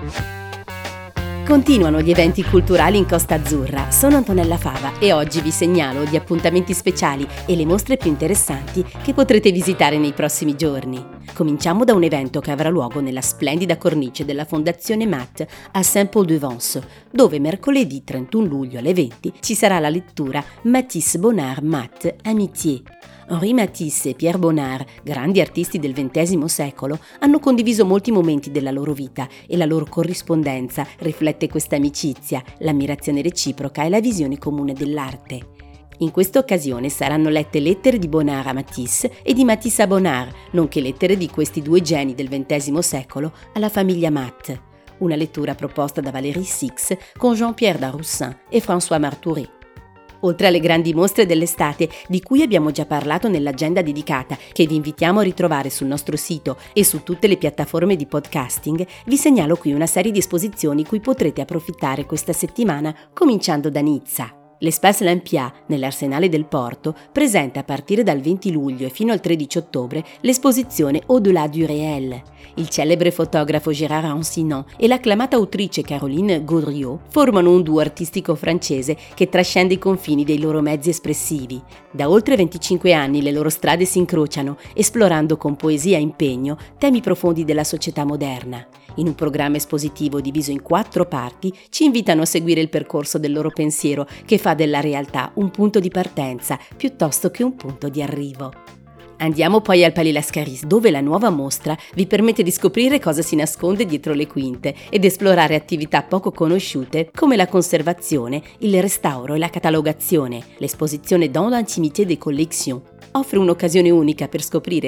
Continuano gli eventi culturali in Costa Azzurra. Sono Antonella Fava e oggi vi segnalo gli appuntamenti speciali e le mostre più interessanti che potrete visitare nei prossimi giorni. Cominciamo da un evento che avrà luogo nella splendida cornice della Fondazione Matt a Saint-Paul-de-Vence, dove mercoledì 31 luglio alle 20 ci sarà la lettura Matisse Bonnard Matt Amitié. Henri Matisse e Pierre Bonnard, grandi artisti del XX secolo, hanno condiviso molti momenti della loro vita e la loro corrispondenza riflette questa amicizia, l'ammirazione reciproca e la visione comune dell'arte. In questa occasione saranno lette lettere di Bonnard a Matisse e di Matisse a Bonnard, nonché lettere di questi due geni del XX secolo alla famiglia Matt. Una lettura proposta da Valérie Six con Jean-Pierre Daroussin e François Martouré. Oltre alle grandi mostre dell'estate, di cui abbiamo già parlato nell'agenda dedicata, che vi invitiamo a ritrovare sul nostro sito e su tutte le piattaforme di podcasting, vi segnalo qui una serie di esposizioni cui potrete approfittare questa settimana, cominciando da Nizza. L'Espace Olympia, nell'Arsenale del Porto, presenta a partire dal 20 luglio e fino al 13 ottobre l'esposizione Au-delà du réel. Il celebre fotografo Gérard Rancinon e l'acclamata autrice Caroline Gaudriot formano un duo artistico francese che trascende i confini dei loro mezzi espressivi. Da oltre 25 anni le loro strade si incrociano, esplorando con poesia e impegno temi profondi della società moderna. In un programma espositivo diviso in 4 parti, ci invitano a seguire il percorso del loro pensiero che fa della realtà un punto di partenza piuttosto che un punto di arrivo. Andiamo poi al Palais Lascaris, dove la nuova mostra vi permette di scoprire cosa si nasconde dietro le quinte ed esplorare attività poco conosciute come la conservazione, il restauro e la catalogazione. L'esposizione Dans l'intimité des collections offre un'occasione unica per scoprire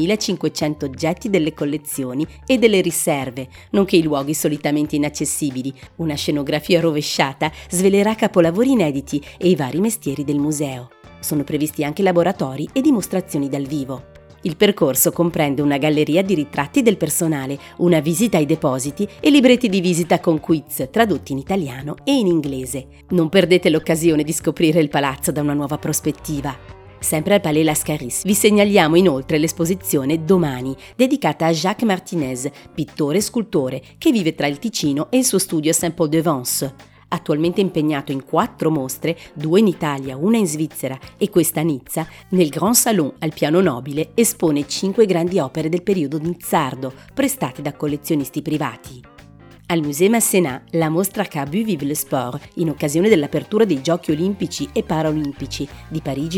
7.500 oggetti delle collezioni e delle riserve, nonché i luoghi solitamente inaccessibili. Una scenografia rovesciata svelerà capolavori inediti e i vari mestieri del museo. Sono previsti anche laboratori e dimostrazioni dal vivo. Il percorso comprende una galleria di ritratti del personale, una visita ai depositi e libretti di visita con quiz tradotti in italiano e in inglese. Non perdete l'occasione di scoprire il palazzo da una nuova prospettiva. Sempre al Palais Lascaris vi segnaliamo inoltre l'esposizione Domani, dedicata a Jacques Martinez, pittore e scultore, che vive tra il Ticino e il suo studio a Saint-Paul-de-Vence. Attualmente impegnato in 4 mostre, 2 in Italia, una in Svizzera e questa a Nizza, nel Grand Salon al piano nobile espone 5 grandi opere del periodo nizzardo, prestate da collezionisti privati. Al Musée Masséna, la mostra Cabu Vive le Sport, in occasione dell'apertura dei Giochi Olimpici e Paralimpici di Parigi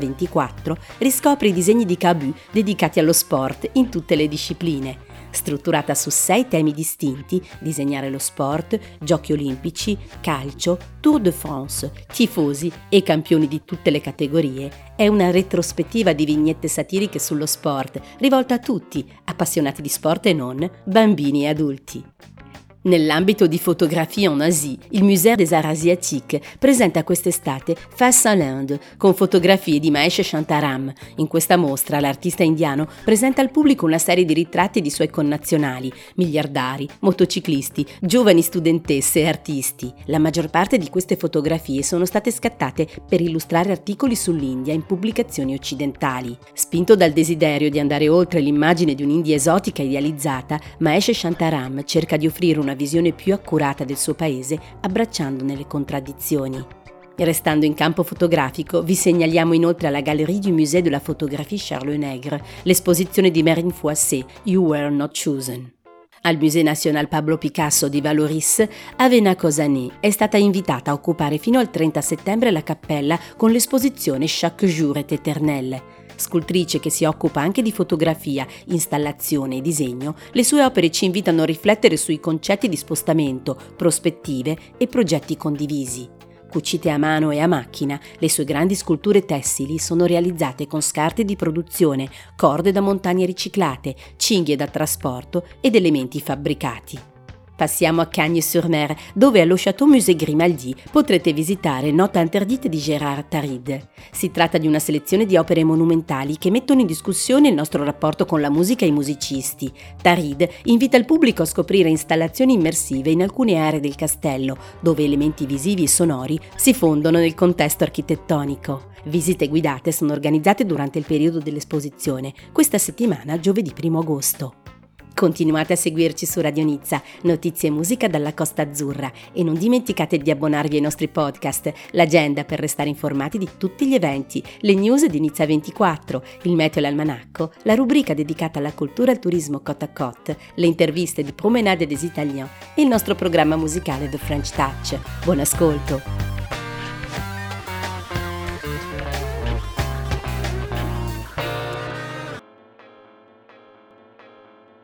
2024, riscopre i disegni di Cabu dedicati allo sport in tutte le discipline. Strutturata su 6 temi distinti, disegnare lo sport, Giochi Olimpici, calcio, Tour de France, tifosi e campioni di tutte le categorie, è una retrospettiva di vignette satiriche sullo sport, rivolta a tutti, appassionati di sport e non, bambini e adulti. Nell'ambito di Photographie en Asie, il Musée des Arts Asiatiques presenta quest'estate Face à l'Inde, con fotografie di Mahesh Shantaram. In questa mostra l'artista indiano presenta al pubblico una serie di ritratti di suoi connazionali, miliardari, motociclisti, giovani studentesse e artisti. La maggior parte di queste fotografie sono state scattate per illustrare articoli sull'India in pubblicazioni occidentali. Spinto dal desiderio di andare oltre l'immagine di un'India esotica idealizzata, Mahesh Shantaram cerca di offrire una visione più accurata del suo paese, abbracciandone le contraddizioni. Restando in campo fotografico, vi segnaliamo inoltre alla Galerie du Musée de la Photographie Charles Nègre l'esposizione di Marine Foissé, You Were Not Chosen. Al Musée National Pablo Picasso di Valoris, Avena Cosané è stata invitata a occupare fino al 30 settembre la cappella con l'esposizione Chaque jour est éternel. Scultrice che si occupa anche di fotografia, installazione e disegno, le sue opere ci invitano a riflettere sui concetti di spostamento, prospettive e progetti condivisi. Cucite a mano e a macchina, le sue grandi sculture tessili sono realizzate con scarpe di produzione, corde da montagne riciclate, cinghie da trasporto ed elementi fabbricati. Passiamo a Cagnes-sur-Mer, dove allo Château Musée Grimaldi potrete visitare Note interdite di Gérard Tarid. Si tratta di una selezione di opere monumentali che mettono in discussione il nostro rapporto con la musica e i musicisti. Tarid invita il pubblico a scoprire installazioni immersive in alcune aree del castello, dove elementi visivi e sonori si fondono nel contesto architettonico. Visite guidate sono organizzate durante il periodo dell'esposizione, questa settimana giovedì 1 agosto. Continuate a seguirci su Radio Nizza, notizie e musica dalla Costa Azzurra e non dimenticate di abbonarvi ai nostri podcast, l'agenda per restare informati di tutti gli eventi, le news di Nizza 24, il meteo e l'almanacco, la rubrica dedicata alla cultura e al turismo Côte à Côte, le interviste di Promenade des Italiens e il nostro programma musicale The French Touch. Buon ascolto!